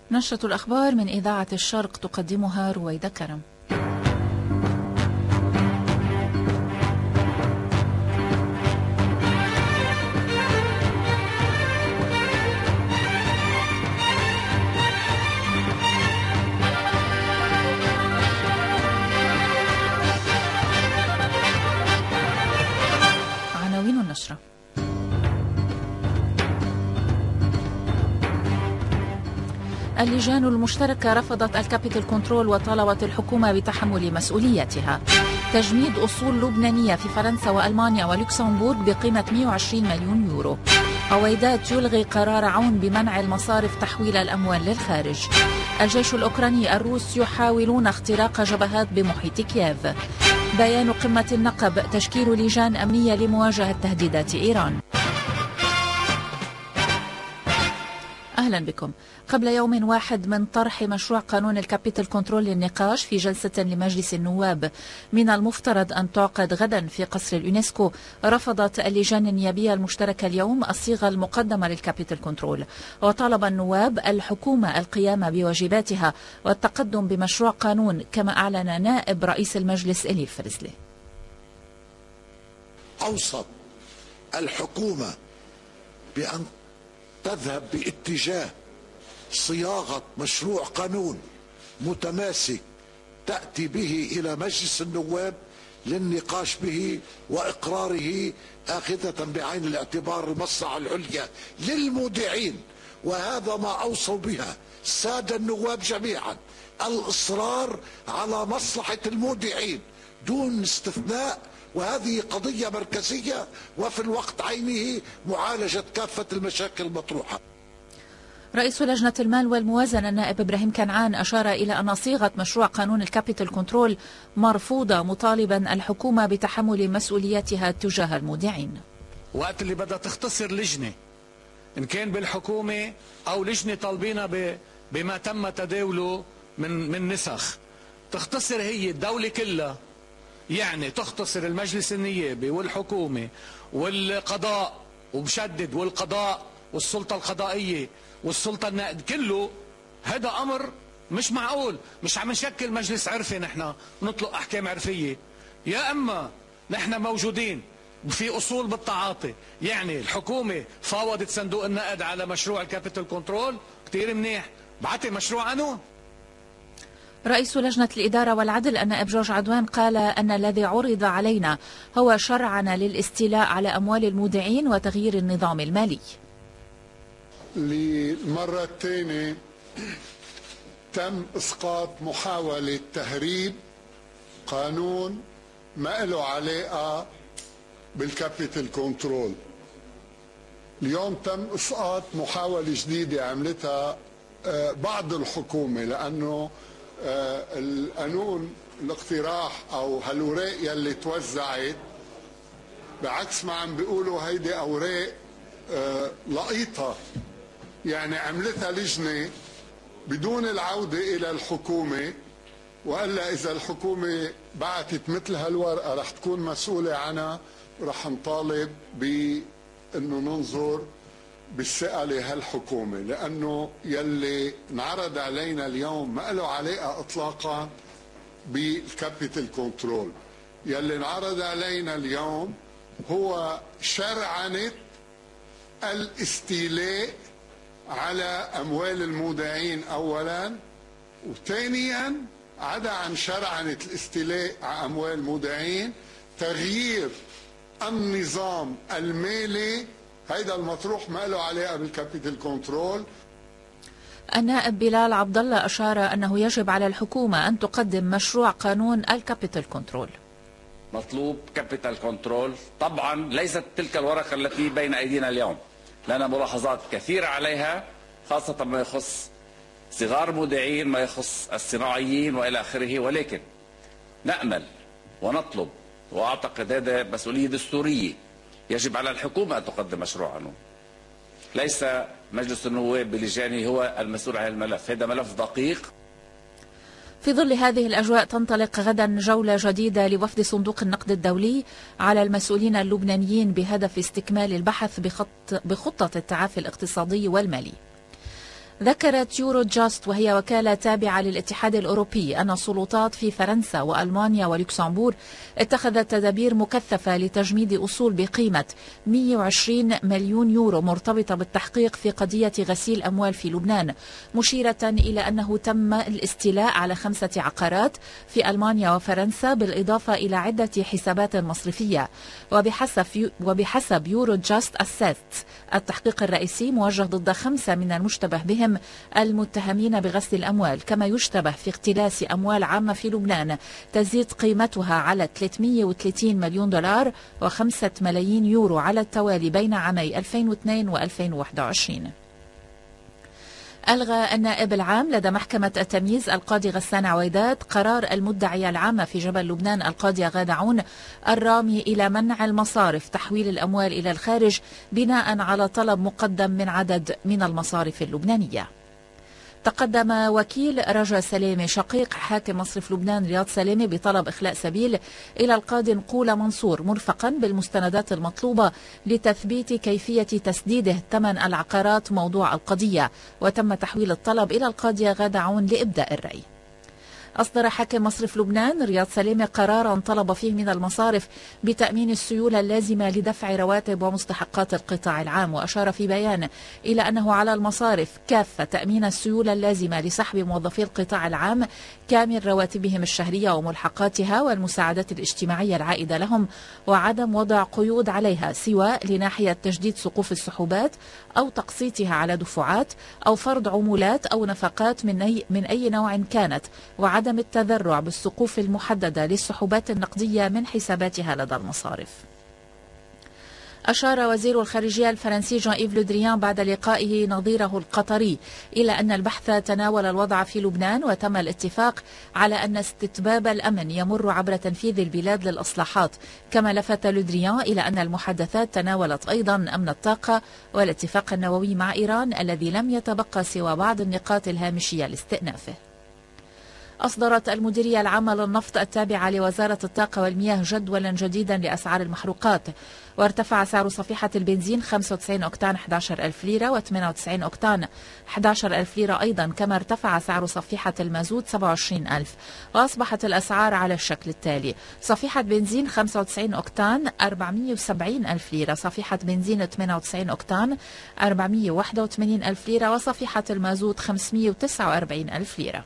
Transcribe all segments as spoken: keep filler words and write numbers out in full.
نشرة الأخبار من إذاعة الشرق تقدمها رويدة كرم. عناوين النشرة: اللجان المشتركة رفضت الكابيتال كنترول وطالبت الحكومة بتحمل مسؤوليتها. تجميد أصول لبنانية في فرنسا وألمانيا ولوكسمبورغ بقيمة مئة وعشرين مليون يورو. عويدات يلغي قرار عون بمنع المصارف تحويل الأموال للخارج. الجيش الأوكراني: الروس يحاولون اختراق جبهات بمحيط كييف. بيان قمة النقب: تشكيل لجان أمنية لمواجهة تهديدات إيران. أهلا بكم. قبل يوم واحد من طرح مشروع قانون الكابيتال كنترول للنقاش في جلسة لمجلس النواب من المفترض أن تعقد غدا في قصر اليونسكو، رفضت اللجان النيابية المشتركة اليوم الصيغة المقدمة للكابيتال كنترول، وطالب النواب الحكومة القيام بواجباتها والتقدم بمشروع قانون، كما أعلن نائب رئيس المجلس إلي فرزلي. أوصت الحكومة بأن تذهب باتجاه صياغة مشروع قانون متماسك تأتي به إلى مجلس النواب للنقاش به وإقراره، آخذة بعين الاعتبار المصلحة العليا للمودعين، وهذا ما أوصوا بها السادة النواب جميعا، الإصرار على مصلحة المودعين دون استثناء، وهذه قضية مركزية وفي الوقت عينه معالجة كافة المشاكل المطروحة. رئيس لجنة المال والموازنة النائب إبراهيم كنعان أشار إلى أن صيغة مشروع قانون الكابيتال كنترول مرفوضة، مطالبا الحكومة بتحمل مسؤوليتها تجاه المودعين. وقت اللي بدها تختصر لجنة إن كان بالحكومة أو لجنة طالبينها بما تم تداوله من من نسخ، تختصر هي الدولة كلها، يعني تختصر المجلس النيابي والحكومة والقضاء، وبشدد والقضاء والسلطة القضائية والسلطة النائب كله. هذا أمر مش معقول. مش عم نشكل مجلس عرفي نحن نطلق أحكام عرفية، يا أما نحن موجودين في أصول بالتعاطي. يعني الحكومة فاوضت صندوق النقد على مشروع الكابيتال كنترول، كتير منيح، بعتي مشروع عنه. رئيس لجنة الإدارة والعدل النائب جورج عدوان قال أن الذي عرض علينا هو شرعنة للاستيلاء على أموال المودعين وتغيير النظام المالي. للمرة الثانية تم إسقاط محاولة تهريب قانون ما له علاقة بالكابيتال كنترول. اليوم تم إسقاط محاولة جديدة عملتها بعض الحكومة، لأنه القانون الاقتراح أو هالوراق يلي توزعت بعكس ما عم بيقولوا هيدي أوراق لقيطة، يعني عملتها لجنة بدون العودة إلى الحكومة، وإلا إذا الحكومة بعتت مثل هالورقة رح تكون مسؤولة عنها، رح نطالب بأنه ننظر بالثقة لهالحكومة، لأنه يلي انعرض علينا اليوم ما له علاقة إطلاقا بالكابيتال كنترول. يلي انعرض علينا اليوم هو شرعنة الاستيلاء على أموال المودعين أولا، وثانيا عدا عن شرعنة الاستيلاء على أموال المودعين تغيير النظام المالي. هيدا المطروح ما له علاقة بالكابيتال كنترول. النائب بلال عبد الله أشار أنه يجب على الحكومة أن تقدم مشروع قانون الكابيتال كنترول. مطلوب كابيتال كنترول، طبعا ليست تلك الورقة التي بين أيدينا اليوم، لنا ملاحظات كثيرة عليها، خاصة ما يخص صغار مودعين، ما يخص الصناعيين وإلى آخره، ولكن نأمل ونطلب، وأعتقد هذا مسؤولية دستورية، يجب على الحكومة أن تقدم مشروع قانون، ليس مجلس النواب بلجانه هو المسؤول عن الملف. هذا ملف دقيق. في ظل هذه الأجواء تنطلق غدا جولة جديدة لوفد صندوق النقد الدولي على المسؤولين اللبنانيين بهدف استكمال البحث بخط بخطة التعافي الاقتصادي والمالي. ذكرت يورو جاست وهي وكالة تابعة للاتحاد الأوروبي أن السلطات في فرنسا وألمانيا ولوكسمبورغ اتخذت تدابير مكثفة لتجميد أصول بقيمة مئة وعشرين مليون يورو مرتبطة بالتحقيق في قضية غسيل أموال في لبنان، مشيرة إلى أنه تم الاستيلاء على خمسة عقارات في ألمانيا وفرنسا بالإضافة إلى عدة حسابات مصرفية. وبحسب وبحسب يورو جاست أسست التحقيق الرئيسي موجه ضد خمسة من المشتبه بهم المتهمين بغسل الأموال، كما يشتبه في اختلاس أموال عامة في لبنان تزيد قيمتها على ثلاثمئة وثلاثين مليون دولار وخمسة ملايين يورو على التوالي بين عامي ألفين واثنين وألفين وواحد وعشرين. ألغى النائب العام لدى محكمة التمييز القاضي غسان عويدات قرار المدعية العامة في جبل لبنان القاضية غادة عون الرامي إلى منع المصارف تحويل الأموال إلى الخارج بناء على طلب مقدم من عدد من المصارف اللبنانية. تقدم وكيل رجا سلامة شقيق حاكم مصرف لبنان رياض سلامة بطلب إخلاء سبيل إلى القاضي نقول منصور مرفقا بالمستندات المطلوبة لتثبيت كيفية تسديده ثمن العقارات موضوع القضية، وتم تحويل الطلب إلى القاضية غادة عون لإبداء الرأي. أصدر حاكم مصرف لبنان رياض سلامة قرارا طلب فيه من المصارف بتأمين السيولة اللازمة لدفع رواتب ومستحقات القطاع العام، وأشار في بيان إلى أنه على المصارف كافة تأمين السيولة اللازمة لسحب موظفي القطاع العام كامل رواتبهم الشهرية وملحقاتها والمساعدات الاجتماعية العائدة لهم، وعدم وضع قيود عليها سواء لناحية تجديد سقوف السحوبات أو تقسيطها على دفعات أو فرض عمولات أو نفقات من أي, من أي نوع كانت، وعدم عدم التذرع بالسقوف المحددة للسحوبات النقدية من حساباتها لدى المصارف. أشار وزير الخارجية الفرنسي جان إيف لودريان بعد لقائه نظيره القطري إلى أن البحث تناول الوضع في لبنان، وتم الاتفاق على أن استتباب الأمن يمر عبر تنفيذ البلاد للإصلاحات. كما لفت لودريان إلى أن المحادثات تناولت أيضا أمن الطاقة والاتفاق النووي مع إيران الذي لم يتبقى سوى بعض النقاط الهامشية لاستئنافه. أصدرت المديرية العامة للنفط التابعة لوزارة الطاقة والمياه جدولا جديدا لأسعار المحروقات، وارتفع سعر صفيحة البنزين خمسة وتسعين أوكتان أحد عشر ألف ليرة وثمانية وتسعين أوكتان أحد عشر ألف ليرة أيضا، كما ارتفع سعر صفيحة المازوت سبعة وعشرين ألف، وأصبحت الأسعار على الشكل التالي: صفيحة بنزين خمسة وتسعين أوكتان أربعمئة وسبعين ألف ليرة، صفيحة بنزين ثمانية وتسعين أوكتان أربعمئة وواحد وثمانين ألف ليرة، وصفيحة المازوت خمسمئة وتسعة وأربعين ألف ليرة.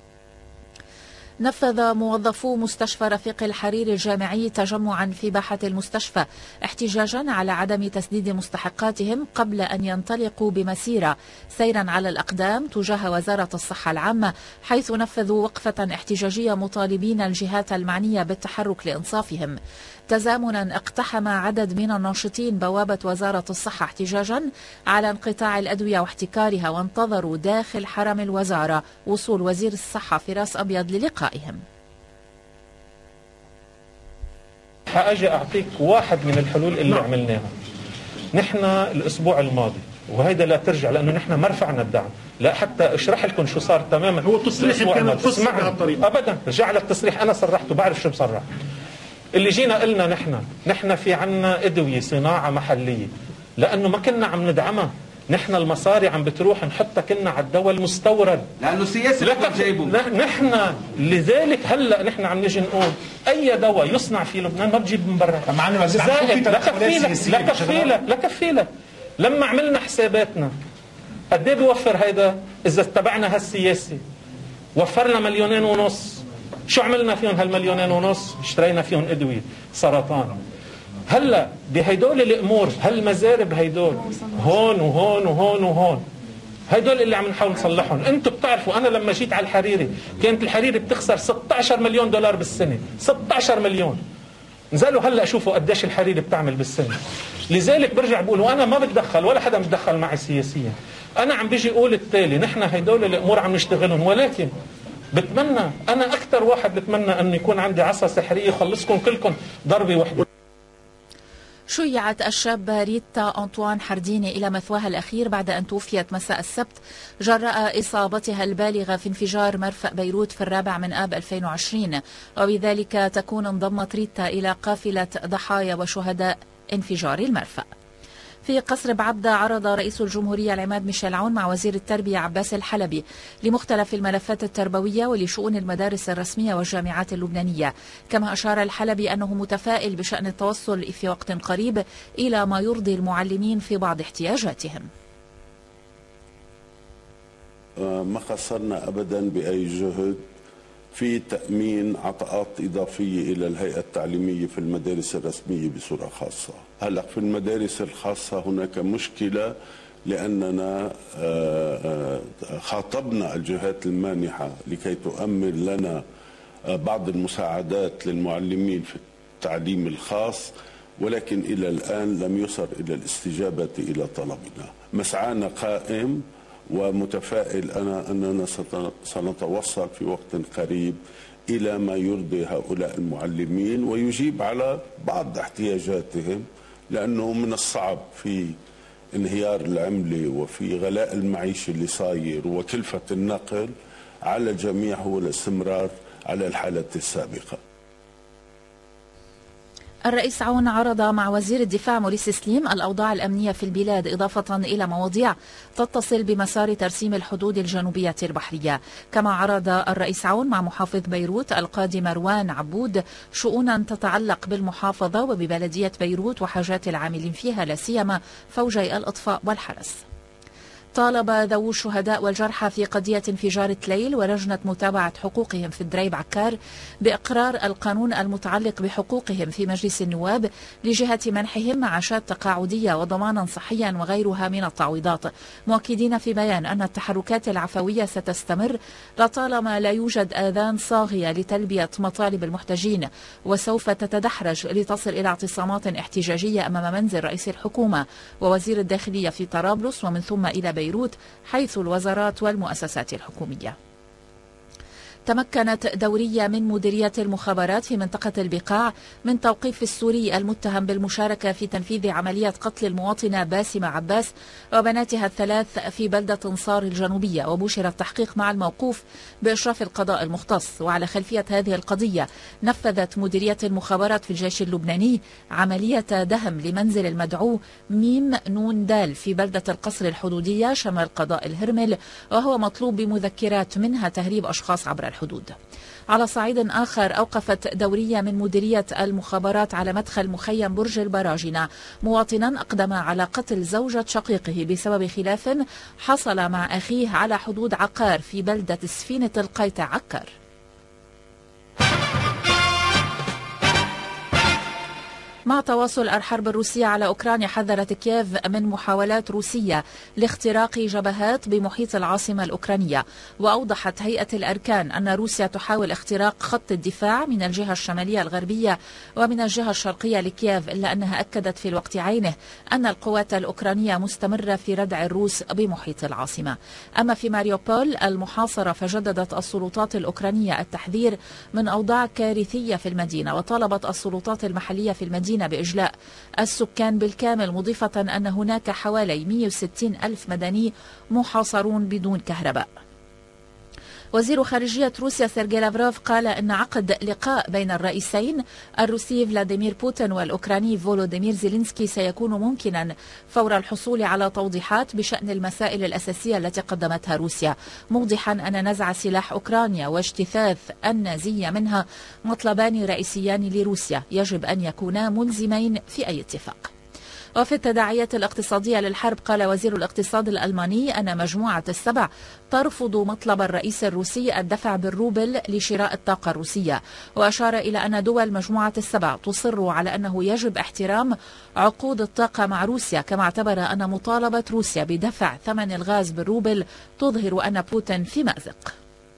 نفذ موظفو مستشفى رفيق الحريري الجامعي تجمعا في باحة المستشفى احتجاجا على عدم تسديد مستحقاتهم قبل أن ينطلقوا بمسيرة سيرا على الأقدام تجاه وزارة الصحة العامة، حيث نفذوا وقفة احتجاجية مطالبين الجهات المعنية بالتحرك لإنصافهم. تزامنا اقتحم عدد من الناشطين بوابة وزارة الصحة احتجاجا على انقطاع الأدوية واحتكارها، وانتظروا داخل حرم الوزارة وصول وزير الصحة فراس أبيض للقائهم. حاجة أعطيك واحد من الحلول اللي عملناها نحن الأسبوع الماضي، وهيدا لا ترجع لأنه نحن ما رفعنا الدعم، لا حتى اشرح لكم شو صار تماما. هو التصريح كان مفصل بهالطريقة أبدا، رجع لك تصريح أنا صرحته، بعرف شو مصرح. اللي جينا قلنا نحن نحن في عنا أدوية صناعة محلية، لأنه ما كنا عم ندعمها، نحن المصاري عم بتروح نحطها كنا على الدواء المستورد لأنه سياسي جايبه. نحن لذلك هلا نحن عم نجي نقول أي دواء يصنع في لبنان ما بتجيب من برا. لا كفيلة لا كفيلة. لما عملنا حساباتنا قد ايه بيوفر هيدا إذا اتبعنا هالسياسة؟ وفرنا مليونين ونص. شو عملنا فيهم هالمليونين ونص؟ اشترينا فيهم ادويه سرطان. هلا بهيدول الامور هالمزارب هيدول هون وهون وهون وهون، هيدول اللي عم نحاول نصلحهم. انتم بتعرفوا انا لما جيت على الحريري كانت الحريري بتخسر ستة عشر مليون دولار بالسنه، ستة عشر مليون. نزلوا هلا شوفوا قديش الحريري بتعمل بالسنه. لذلك برجع بقول وانا ما بتدخل ولا حدا متدخل معي سياسيا، انا عم بيجي اقول التالي: نحن هيدول الامور عم نشتغلهم، ولكن بتمنى أنا أكثر واحد بتمنى أن يكون عندي عصا سحرية يخلصكم كلكم ضربة واحدة. شيعت الشابة ريتا أنطوان حرديني إلى مثواها الأخير بعد أن توفيت مساء السبت جراء إصابتها البالغة في انفجار مرفأ بيروت في الرابع من آب ألفين وعشرين، وبذلك تكون انضمت ريتا إلى قافلة ضحايا وشهداء انفجار المرفأ. في قصر بعبدة عرض رئيس الجمهورية العماد ميشيل عون مع وزير التربية عباس الحلبي لمختلف الملفات التربوية ولشؤون المدارس الرسمية والجامعات اللبنانية. كما أشار الحلبي أنه متفائل بشأن التوصل في وقت قريب إلى ما يرضي المعلمين في بعض احتياجاتهم. ما قصرنا أبدا بأي جهد في تأمين عطاءات إضافية إلى الهيئة التعليمية في المدارس الرسمية بصورة خاصة. هلأ في المدارس الخاصة هناك مشكلة لأننا خاطبنا الجهات المانحة لكي تؤمن لنا بعض المساعدات للمعلمين في التعليم الخاص، ولكن إلى الآن لم يصل إلى الاستجابة إلى طلبنا. مسعانا قائم ومتفائل أنا أننا سنتوصل في وقت قريب إلى ما يرضي هؤلاء المعلمين ويجيب على بعض احتياجاتهم، لأنه من الصعب في انهيار العملة وفي غلاء المعيشة اللي صاير وكلفة النقل على الجميع هو الاستمرار على الحالة السابقة. الرئيس عون عرض مع وزير الدفاع موريس سليم الأوضاع الأمنية في البلاد إضافة إلى مواضيع تتصل بمسار ترسيم الحدود الجنوبية البحرية. كما عرض الرئيس عون مع محافظ بيروت القاضي مروان عبود شؤونا تتعلق بالمحافظة وببلدية بيروت وحاجات العاملين فيها لا سيما فوجي الإطفاء والحرس. طالب ذوو الشهداء والجرحى في قضية انفجار تليل ولجنة متابعة حقوقهم في الدريب عكار بإقرار القانون المتعلق بحقوقهم في مجلس النواب لجهة منحهم معاشات تقاعدية وضمانا صحيا وغيرها من التعويضات، مؤكدين في بيان أن التحركات العفوية ستستمر لطالما لا يوجد آذان صاغية لتلبية مطالب المحتجين، وسوف تتدحرج لتصل إلى اعتصامات احتجاجية أمام منزل رئيس الحكومة ووزير الداخلية في طرابلس ومن ثم إلى بيروت حيث الوزارات والمؤسسات الحكومية. تمكنت دورية من مديرية المخابرات في منطقة البقاع من توقيف السوري المتهم بالمشاركة في تنفيذ عملية قتل المواطنة باسمة عباس وبناتها الثلاث في بلدة انصار الجنوبية، وبشر التحقيق مع الموقوف بإشراف القضاء المختص. وعلى خلفية هذه القضية نفذت مديرية المخابرات في الجيش اللبناني عملية دهم لمنزل المدعو ميم نون دال في بلدة القصر الحدودية شمال قضاء الهرمل، وهو مطلوب بمذكرات منها تهريب أشخاص عبر الحدود. على صعيد آخر أوقفت دورية من مديرية المخابرات على مدخل مخيم برج البراجنة مواطنا أقدم على قتل زوجة شقيقه بسبب خلاف حصل مع أخيه على حدود عقار في بلدة سفينة القيتة عكار. مع تواصل الحرب الروسية على أوكرانيا حذرت كييف من محاولات روسية لاختراق جبهات بمحيط العاصمة الأوكرانية. وأوضحت هيئة الأركان أن روسيا تحاول اختراق خط الدفاع من الجهة الشمالية الغربية ومن الجهة الشرقية لكييف، إلا أنها أكدت في الوقت عينه أن القوات الأوكرانية مستمرة في ردع الروس بمحيط العاصمة. أما في ماريوبول المحاصرة فجددت السلطات الأوكرانية التحذير من أوضاع كارثية في المدينة، وطالبت السلطات المحلية في المدينة بإجلاء السكان بالكامل، مضيفة أن هناك حوالي مئة وستين ألف مدني محاصرون بدون كهرباء. وزير خارجية روسيا سيرجي لافروف قال إن عقد لقاء بين الرئيسين الروسي فلاديمير بوتين والأوكراني فولوديمير زيلينسكي سيكون ممكنا فور الحصول على توضيحات بشأن المسائل الأساسية التي قدمتها روسيا، موضحا أن نزع سلاح أوكرانيا واجتثاث النازية منها مطلبان رئيسيان لروسيا يجب أن يكونا ملزمين في أي اتفاق. وفي التداعيات الاقتصادية للحرب قال وزير الاقتصاد الألماني أن مجموعة السبع ترفض مطلب الرئيس الروسي الدفع بالروبل لشراء الطاقة الروسية، وأشار إلى أن دول مجموعة السبع تصر على أنه يجب احترام عقود الطاقة مع روسيا، كما اعتبر أن مطالبة روسيا بدفع ثمن الغاز بالروبل تظهر أن بوتين في مأزق.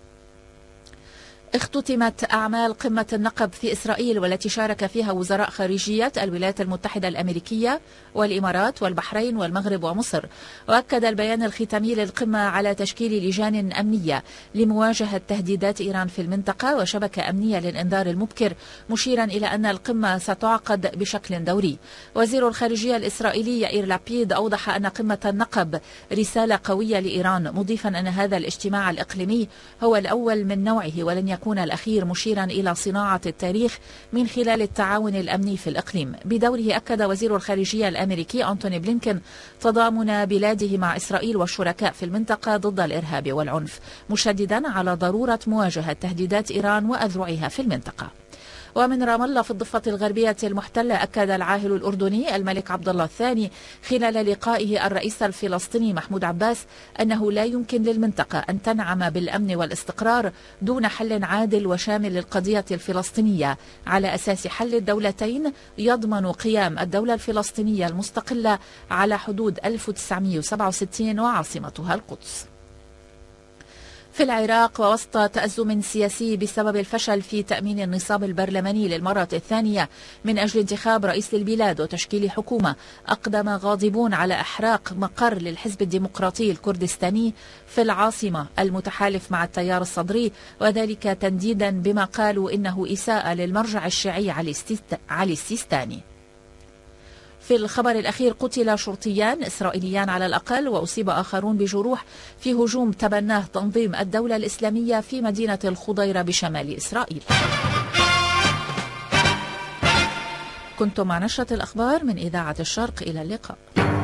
اختتمت أعمال قمة النقب في إسرائيل والتي شارك فيها وزراء خارجية الولايات المتحدة الأمريكية والإمارات والبحرين والمغرب ومصر. وأكد البيان الختامي للقمة على تشكيل لجان أمنية لمواجهة تهديدات إيران في المنطقة وشبكة أمنية للإنذار المبكر، مشيرا إلى أن القمة ستعقد بشكل دوري. وزير الخارجية الإسرائيلي يائير لابيد أوضح أن قمة النقب رسالة قوية لإيران، مضيفا أن هذا الاجتماع الإقليمي هو الأول من نوعه ولن يكون الأخير مشيرا إلى صناعة التاريخ من خلال التعاون الأمني في الإقليم. بدوره أكد وزير الخارجية الأمريكي أنتوني بلينكن تضامن بلاده مع إسرائيل والشركاء في المنطقة ضد الإرهاب والعنف، مشددا على ضرورة مواجهة تهديدات إيران وأذرعها في المنطقة. ومن رام الله في الضفة الغربية المحتلة، أكد العاهل الأردني الملك عبد الله الثاني خلال لقائه الرئيس الفلسطيني محمود عباس أنه لا يمكن للمنطقة أن تنعم بالأمن والاستقرار دون حل عادل وشامل للقضية الفلسطينية على أساس حل الدولتين يضمن قيام الدولة الفلسطينية المستقلة على حدود ألف وتسعمئة وسبعة وستين وعاصمتها القدس. في العراق، ووسط تأزم سياسي بسبب الفشل في تأمين النصاب البرلماني للمرة الثانية من أجل انتخاب رئيس للبلاد وتشكيل حكومة، أقدم غاضبون على إحراق مقر للحزب الديمقراطي الكردستاني في العاصمة المتحالف مع التيار الصدري، وذلك تنديدا بما قالوا إنه إساءة للمرجع الشيعي علي السيستاني. في الخبر الأخير، قتل شرطيان إسرائيليان على الأقل وأصيب آخرون بجروح في هجوم تبناه تنظيم الدولة الإسلامية في مدينة الخضيرة بشمال إسرائيل. كنتم مع نشرة الأخبار من إذاعة الشرق، إلى اللقاء.